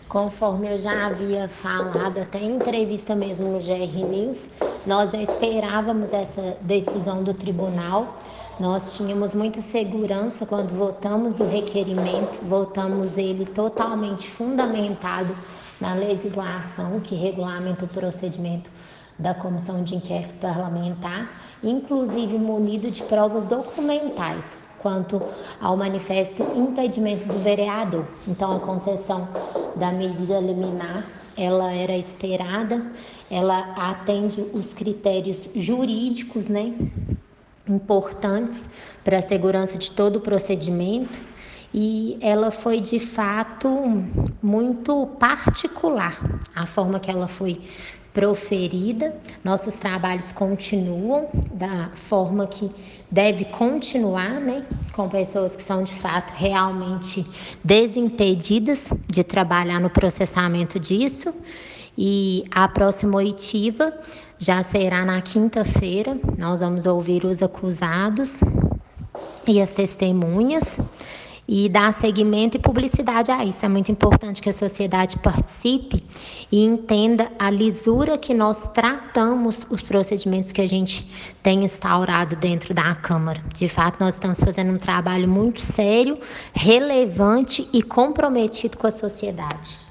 Conforme eu já havia falado, até em entrevista mesmo no GR News, nós já esperávamos essa decisão do tribunal. Nós tínhamos muita segurança quando votamos o requerimento, votamos ele totalmente fundamentado na legislação que regulamenta o procedimento da Comissão de Inquérito Parlamentar, inclusive munido de provas documentais quanto ao manifesto impedimento do vereador. Então, a concessão da medida liminar, ela era esperada, ela atende os critérios jurídicos, importantes para a segurança de todo o procedimento, e ela foi de fato muito particular, a forma que ela foi proferida. Nossos trabalhos continuam da forma que deve continuar, com pessoas que são de fato realmente desimpedidas de trabalhar no processamento disso. E a próxima oitiva já será na quinta-feira. Nós vamos ouvir os acusados e as testemunhas e dar seguimento e publicidade a isso. É muito importante que a sociedade participe e entenda a lisura que nós tratamos os procedimentos que a gente tem instaurado dentro da Câmara. De fato, nós estamos fazendo um trabalho muito sério, relevante e comprometido com a sociedade.